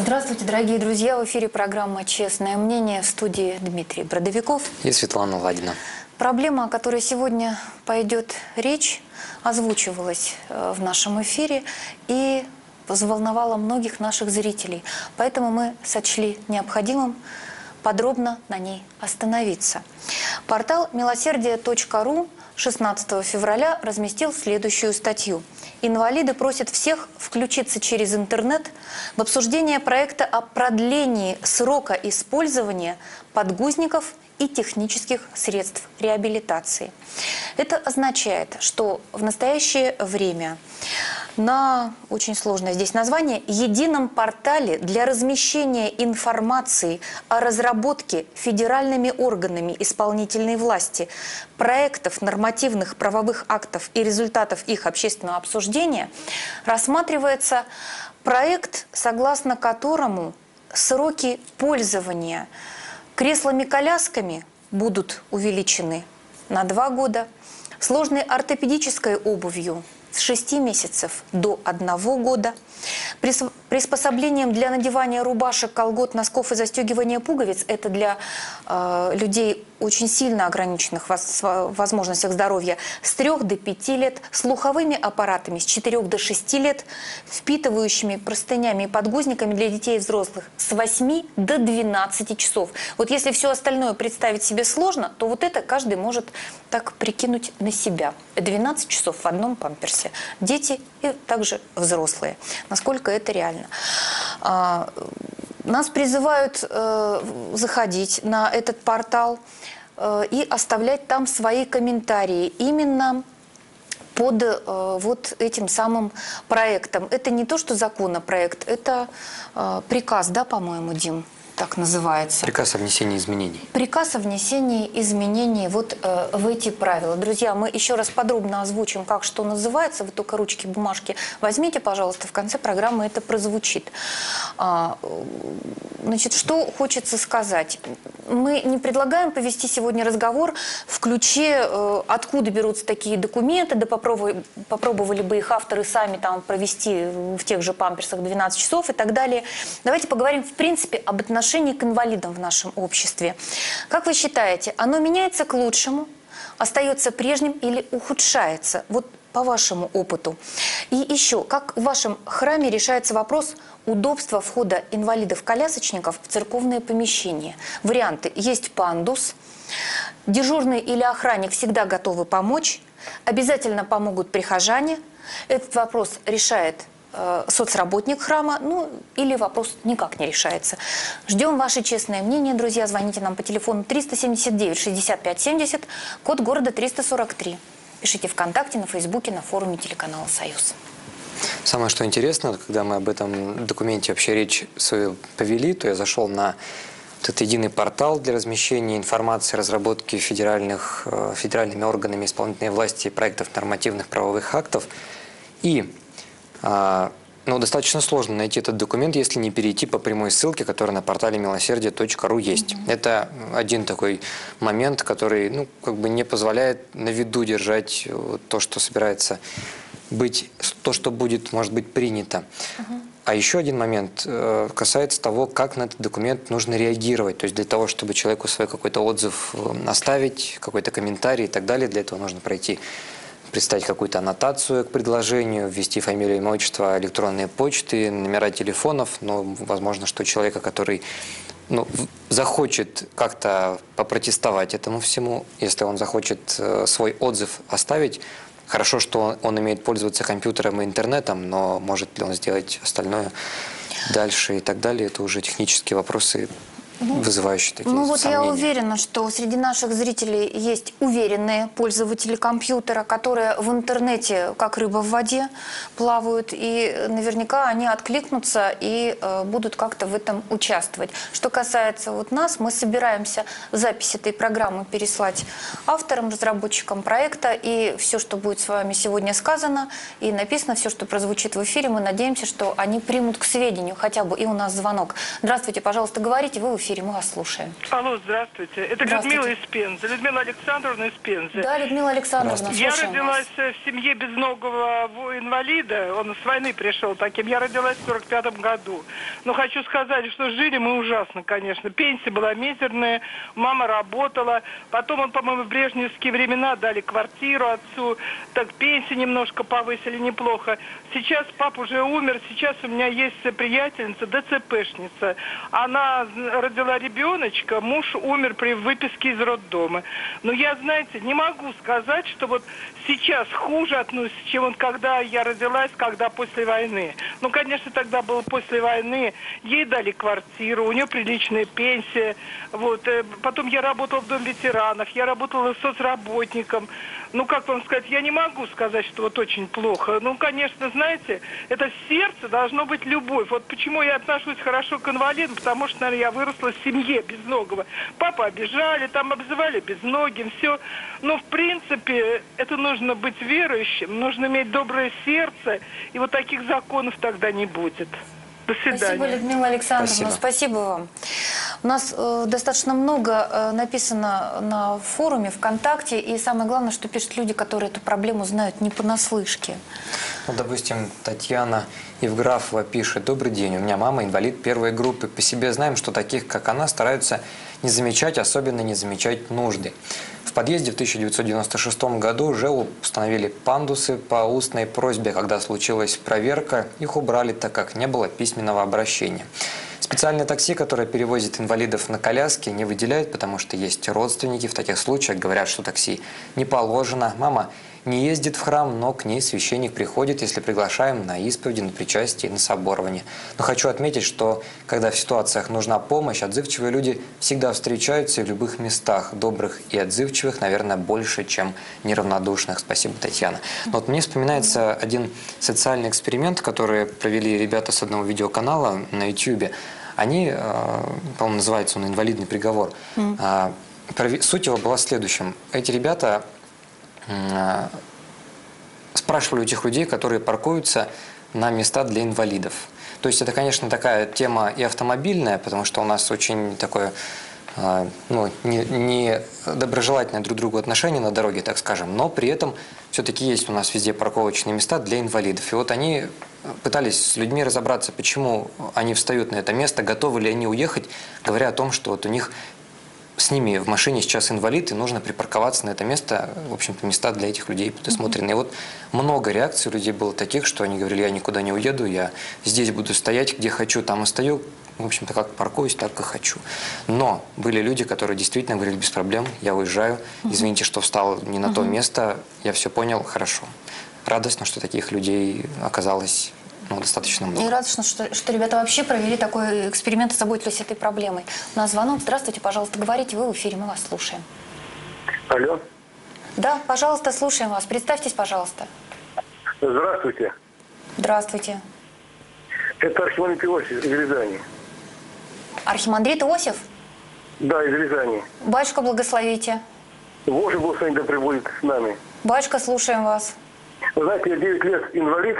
Здравствуйте, дорогие друзья! В эфире программа «Честное мнение», в студии Дмитрий Бродовиков и Светлана Ладина. Проблема, о которой сегодня пойдет речь, озвучивалась в нашем эфире и взволновала многих наших зрителей. Поэтому мы сочли необходимым подробно на ней остановиться. Портал милосердие.ру 16 февраля разместил следующую статью. Инвалиды просят всех включиться через интернет в обсуждение проекта о продлении срока использования подгузников и технических средств реабилитации. Это означает, что в настоящее время на, очень сложное здесь название, едином портале для размещения информации о разработке федеральными органами исполнительной власти проектов нормативных правовых актов и результатов их общественного обсуждения рассматривается проект, согласно которому сроки пользования креслами-колясками будут увеличены на 2 года, сложной ортопедической обувью с 6 месяцев до 1 года, приспособлением для надевания рубашек, колгот, носков и застегивания пуговиц, это для людей очень сильно ограниченных в возможностях здоровья, с 3 до 5 лет, слуховыми аппаратами с 4 до 6 лет, впитывающими простынями и подгузниками для детей и взрослых с 8 до 12 часов. Вот если все остальное представить себе сложно, то вот это каждый может так прикинуть на себя. 12 часов в одном памперсе. Дети и также взрослые. Насколько это реально. Нас призывают заходить на этот портал и оставлять там свои комментарии именно под вот этим самым проектом. Это не то, что законопроект, это приказ, да, по-моему, Дим? Так называется. Приказ о внесении изменений. Приказ о внесении изменений вот в эти правила. Друзья, мы еще раз подробно озвучим, как что называется. Вы только ручки, бумажки возьмите, пожалуйста, в конце программы это прозвучит. Значит, что хочется сказать. Мы не предлагаем повести сегодня разговор в ключе, откуда берутся такие документы, да попробовали бы их авторы сами там провести в тех же памперсах 12 часов и так далее. Давайте поговорим, в принципе, об отношении к инвалидам в нашем обществе. Как вы считаете, оно меняется к лучшему, остается прежним или ухудшается? Вот по вашему опыту. И еще, как в вашем храме решается вопрос удобства входа инвалидов-колясочников в церковные помещения? Варианты. Есть пандус, дежурный или охранник всегда готовы помочь, обязательно помогут прихожане. Этот вопрос решает соцработник храма, ну или вопрос никак не решается. Ждем ваше честное мнение, друзья. Звоните нам по телефону 379 65 70, код города 343. Пишите ВКонтакте, на Фейсбуке, на форуме телеканала «Союз». Самое что интересно, когда мы об этом документе вообще речь свою повели, то я зашел на этот единый портал для размещения информации, разработки федеральными органами исполнительной власти проектов нормативных правовых актов. И достаточно сложно найти этот документ, если не перейти по прямой ссылке, которая на портале милосердие.ру есть. Это один такой момент, который не позволяет на виду держать то, что собирается быть, то, что будет, может быть, принято. А еще один момент касается того, как на этот документ нужно реагировать. То есть для того, чтобы человеку свой какой-то отзыв оставить, какой-то комментарий и так далее, для этого нужно представить какую-то аннотацию к предложению, ввести фамилию, имя, отчество, электронные почты, номера телефонов. Но возможно, что человека, который захочет как-то попротестовать этому всему, если он захочет свой отзыв оставить, хорошо, что он умеет пользоваться компьютером и интернетом, но может ли он сделать остальное дальше и так далее, это уже технические вопросы, вызывающие такие сомнения. Я уверена, что среди наших зрителей есть уверенные пользователи компьютера, которые в интернете как рыба в воде плавают, и наверняка они откликнутся и будут как-то в этом участвовать. Что касается нас, мы собираемся запись этой программы переслать авторам, разработчикам проекта, и все, что будет с вами сегодня сказано и написано, все, что прозвучит в эфире, мы надеемся, что они примут к сведению хотя бы, и у нас звонок. Здравствуйте, пожалуйста, говорите, вы в эфире. эфире, мы вас слушаем. Алло, здравствуйте. Это Здравствуйте. Людмила из Пензы. Людмила Александровна из Пензы. Да, Людмила Александровна, Я слушаем родилась вас. в семье безногого инвалида. Он с войны пришел таким. Я родилась в 45-м году. Но хочу сказать, что жили мы ужасно, конечно. Пенсия была мизерная, мама работала. Потом он, по-моему, в брежневские времена дали квартиру отцу. Так пенсии немножко повысили, неплохо. Сейчас папа уже умер. Сейчас у меня есть приятельница, ДЦПшница. Она родила ребеночка, муж умер при выписке из роддома. Но я, знаете, не могу сказать, что вот сейчас хуже относится, чем вот когда я родилась, когда после войны. Ну, конечно, тогда было после войны. Ей дали квартиру, у нее приличная пенсия. Вот. Потом я работала в Доме ветеранов, я работала соцработником. Ну, как вам сказать, я не могу сказать, что вот очень плохо. Ну, конечно, знаете, это в сердце должно быть любовь. Вот почему я отношусь хорошо к инвалидам, потому что, наверное, я выросла в семье безногого. Папа обижали, там обзывали безногим, все. Но, в принципе, это нужно быть верующим, нужно иметь доброе сердце, и вот таких законов тогда не будет. До свидания. Спасибо, Людмила Александровна, спасибо вам. У нас достаточно много написано на форуме ВКонтакте, и самое главное, что пишут люди, которые эту проблему знают не понаслышке. Ну, допустим, Татьяна Евграфова пишет: «Добрый день, у меня мама инвалид первой группы. По себе знаем, что таких, как она, стараются не замечать, особенно не замечать нужды. В подъезде в 1996 году уже установили пандусы по устной просьбе. Когда случилась проверка, их убрали, так как не было письменного обращения. Специальное такси, которое перевозит инвалидов на коляске, не выделяют, потому что есть родственники. В таких случаях говорят, что такси не положено. Мама не ездит в храм, но к ней священник приходит, если приглашаем на исповеди, на причастие, на соборование. Но хочу отметить, что когда в ситуациях нужна помощь, отзывчивые люди всегда встречаются и в любых местах. Добрых и отзывчивых, наверное, больше, чем неравнодушных». Спасибо, Татьяна. Но вот мне вспоминается один социальный эксперимент, который провели ребята с одного видеоканала на YouTube. Они, по-моему, называется он «Инвалидный приговор». Суть его была в следующем. Эти ребята спрашивали у тех людей, которые паркуются на места для инвалидов. То есть это, конечно, такая тема и автомобильная, потому что у нас очень такое не доброжелательное друг к другу отношение на дороге, так скажем, но при этом все-таки есть у нас везде парковочные места для инвалидов. И вот они пытались с людьми разобраться, почему они встают на это место, готовы ли они уехать, говоря о том, что вот у них с ними в машине сейчас инвалид, и нужно припарковаться на это место. В общем-то, места для этих людей предусмотрены. И вот много реакций у людей было таких, что они говорили: я никуда не уеду, я здесь буду стоять, где хочу, там и стою. В общем-то, как паркуюсь, так и хочу. Но были люди, которые действительно говорили: без проблем, я уезжаю, извините, что встал не на то место, я все понял, хорошо. Радостно, что таких людей оказалось достаточно много. И радостно, что ребята вообще провели такой эксперимент и заботились этой проблемой. У нас звонок. Здравствуйте, пожалуйста, говорите, вы в эфире, мы вас слушаем. Алло. Да, пожалуйста, слушаем вас. Представьтесь, пожалуйста. Здравствуйте. Здравствуйте. Это Архимандрит Иосиф из Рязани. Архимандрит Иосиф? Да, из Рязани. Батюшка, благословите. Боже благословение да пребудет с нами. Батюшка, слушаем вас. Вы знаете, я 9 лет инвалид.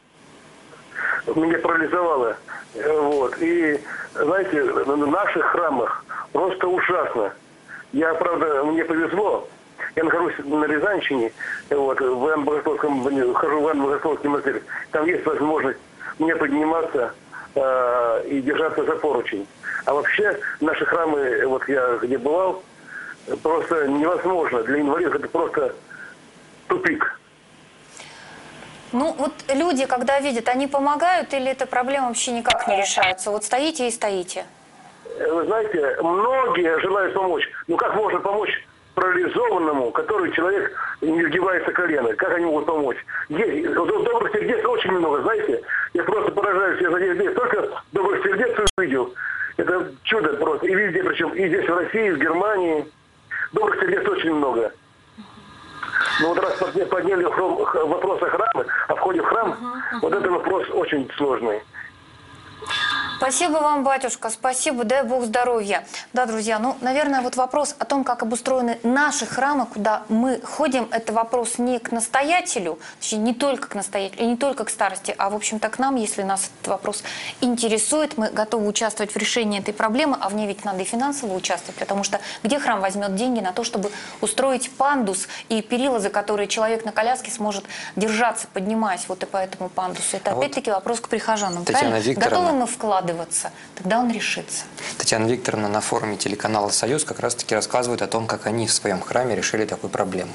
Меня парализовало. Вот. И, знаете, в наших храмах просто ужасно. Я, правда, мне повезло. Я нахожусь на Рязанщине, вот, хожу в Иоанн Богословский монастырь. Там есть возможность мне подниматься и держаться за поручень. А вообще наши храмы, вот я где бывал, просто невозможно. Для инвалидов это просто тупик. Ну, вот люди, когда видят, они помогают или эта проблема вообще никак не решается? Вот стоите и стоите. Вы знаете, многие желают помочь. Ну как можно помочь парализованному, который человек не сгибается колено? Как они могут помочь? Есть, добрых сердец очень много, знаете. Я просто поражаюсь, я за 9 лет столько добрых сердец увидел. Это чудо просто. И везде, причем и здесь в России, и в Германии. Добрых сердец очень много. Но вот раз подняли вопрос о храме, о входе в храм, вот это вопрос очень сложный. Спасибо вам, батюшка, спасибо, дай Бог здоровья. Да, друзья, ну, наверное, вот вопрос о том, как обустроены наши храмы, куда мы ходим, это вопрос не к настоятелю, точнее, не только к настоятелю, и не только к старости, а, в общем-то, к нам, если нас этот вопрос интересует, мы готовы участвовать в решении этой проблемы, а в ней ведь надо и финансово участвовать, потому что где храм возьмет деньги на то, чтобы устроить пандус и перила, за которые человек на коляске сможет держаться, поднимаясь вот и по этому пандусу? Это опять-таки вопрос к прихожанам, Татьяна правильно? Викторовна. Готовы мы вкладываться, тогда он решится. Татьяна Викторовна на форуме телеканала «Союз» как раз-таки рассказывает о том, как они в своем храме решили такую проблему.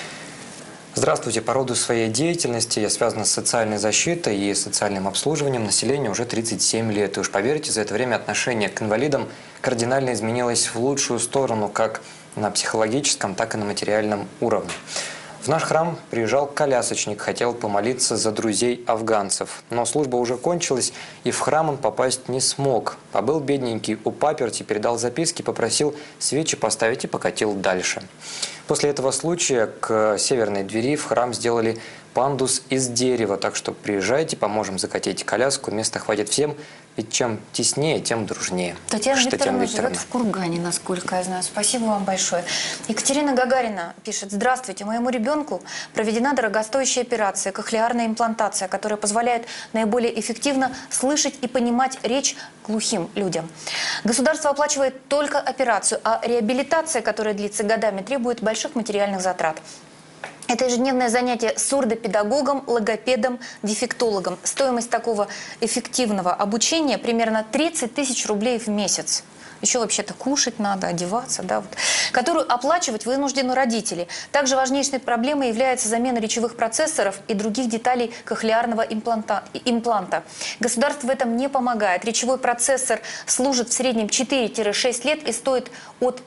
Здравствуйте. По роду своей деятельности я связана с социальной защитой и социальным обслуживанием населения уже 37 лет. И уж поверьте, за это время отношение к инвалидам кардинально изменилось в лучшую сторону, как на психологическом, так и на материальном уровне. В наш храм приезжал колясочник, хотел помолиться за друзей афганцев. Но служба уже кончилась, и в храм он попасть не смог. Побыл бедненький у паперти, передал записки, попросил свечи поставить и покатил дальше. После этого случая к северной двери в храм сделали пандус из дерева. Так что приезжайте, поможем закатить коляску, места хватит всем. Ведь чем теснее, тем дружнее. Татьяна Викторовна живет в Кургане, насколько я знаю. Спасибо вам большое. Екатерина Гагарина пишет: здравствуйте, моему ребенку проведена дорогостоящая операция, кохлеарная имплантация, которая позволяет наиболее эффективно слышать и понимать речь глухим людям. Государство оплачивает только операцию, а реабилитация, которая длится годами, требует больших материальных затрат. Это ежедневное занятие с сурдопедагогом, логопедом, дефектологом. Стоимость такого эффективного обучения примерно 30 тысяч рублей в месяц. Еще вообще-то кушать надо, одеваться, да, вот, которую оплачивать вынуждены родители. Также важнейшей проблемой является замена речевых процессоров и других деталей кохлеарного импланта. Государство в этом не помогает. Речевой процессор служит в среднем 4-6 лет и стоит от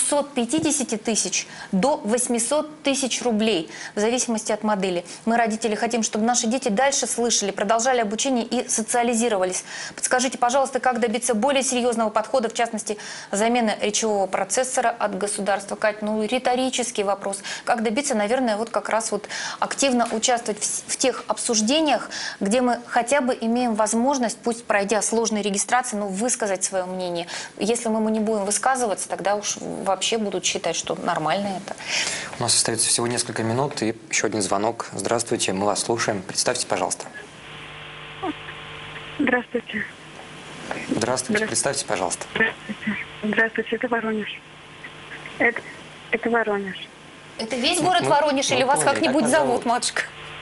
350 тысяч до 800 тысяч рублей, в зависимости от модели. Мы, родители, хотим, чтобы наши дети дальше слышали, продолжали обучение и социализировались. Подскажите, пожалуйста, как добиться более серьезного подхода, в частности, замены речевого процессора от государства? Кать, ну, риторический вопрос. Как добиться, наверное, вот как раз вот активно участвовать в тех обсуждениях, где мы хотя бы имеем возможность, пусть пройдя сложные регистрации, но высказать свое мнение. Если мы не будем высказываться, тогда уж вообще будут считать, что нормально это. У нас остается всего несколько минут и еще один звонок. Здравствуйте, мы вас слушаем. Представьте, пожалуйста. Здравствуйте. Здравствуйте, представьте, пожалуйста. Здравствуйте, это Воронеж. Это Воронеж. Это весь город Воронеж или вас как-нибудь зовут, матушка?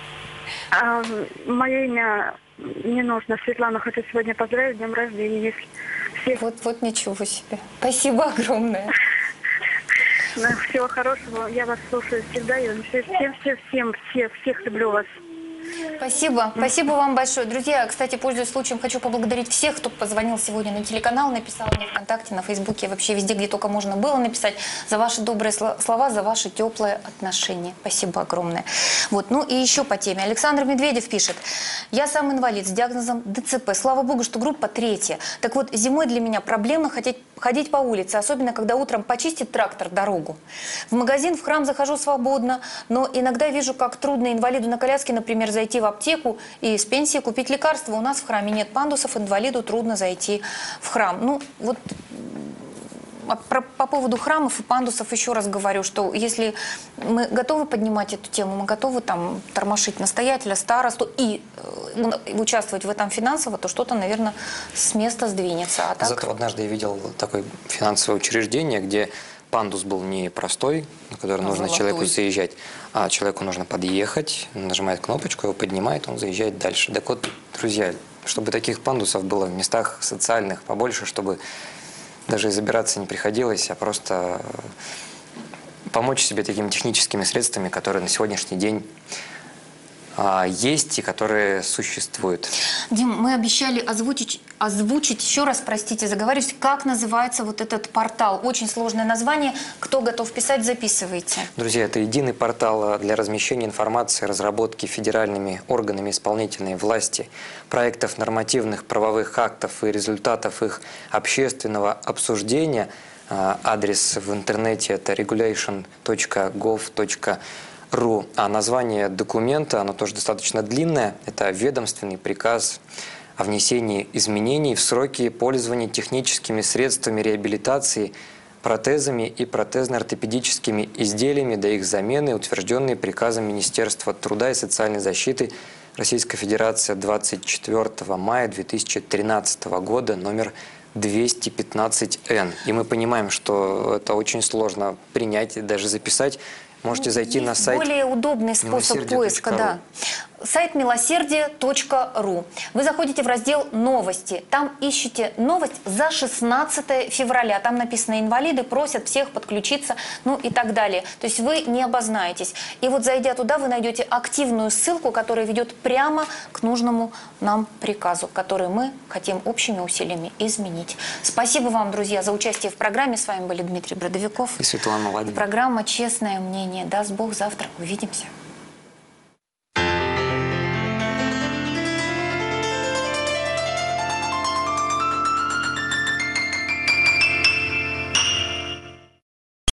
Мое имя не нужно. Светлана, хочу сегодня поздравить с днем рождения. Если всех... Вот ничего себе. Спасибо огромное. Всего хорошего. Я вас слушаю всегда. Я всех люблю вас. Спасибо. Спасибо вам большое. Друзья, кстати, пользуясь случаем, хочу поблагодарить всех, кто позвонил сегодня на телеканал, написал мне ВКонтакте, на Фейсбуке, вообще везде, где только можно было написать, за ваши добрые слова, за ваши теплые отношения. Спасибо огромное. Вот. Ну и еще по теме. Александр Медведев пишет: я сам инвалид с диагнозом ДЦП. Слава богу, что группа 3. Так вот, зимой для меня проблемно ходить по улице, особенно когда утром почистит трактор дорогу. В магазин, в храм захожу свободно, но иногда вижу, как трудно инвалиду на коляске, например, зайти в аптеку и с пенсии купить лекарства. У нас в храме нет пандусов, инвалиду трудно зайти в храм. Ну, вот по поводу храмов и пандусов еще раз говорю, что если мы готовы поднимать эту тему, мы готовы там тормошить настоятеля, старосту и участвовать в этом финансово, то что-то, наверное, с места сдвинется. А так... Зато однажды я видел такое финансовое учреждение, где пандус был не простой, на который нужно человеку заезжать, а человеку нужно подъехать, нажимает кнопочку, его поднимает, он заезжает дальше. Так вот, друзья, чтобы таких пандусов было в местах социальных побольше, чтобы даже и забираться не приходилось, а просто помочь себе такими техническими средствами, которые на сегодняшний день есть и которые существуют. Дим, мы обещали озвучить еще раз, простите, заговариваюсь, как называется вот этот портал. Очень сложное название. Кто готов писать, записывайте. Друзья, это единый портал для размещения информации, разработки федеральными органами исполнительной власти, проектов нормативных правовых актов и результатов их общественного обсуждения. Адрес в интернете это regulation.gov.ru. А название документа, оно тоже достаточно длинное. Это ведомственный приказ о внесении изменений в сроки пользования техническими средствами реабилитации, протезами и протезно-ортопедическими изделиями до их замены, утвержденные приказом Министерства труда и социальной защиты Российской Федерации 24 мая 2013 года, номер 215Н. И мы понимаем, что это очень сложно принять и даже записать. Можете зайти на сайт. Более удобный способ поиска, да. Сайт милосердие.ру. Вы заходите в раздел «Новости». Там ищите новость за 16 февраля. Там написано «Инвалиды просят всех подключиться», ну и так далее. То есть вы не обознаетесь. И вот зайдя туда, вы найдете активную ссылку, которая ведет прямо к нужному нам приказу, который мы хотим общими усилиями изменить. Спасибо вам, друзья, за участие в программе. С вами были Дмитрий Бродовиков. И Светлана Ладина. Программа «Честное мнение». Даст Бог, завтра увидимся.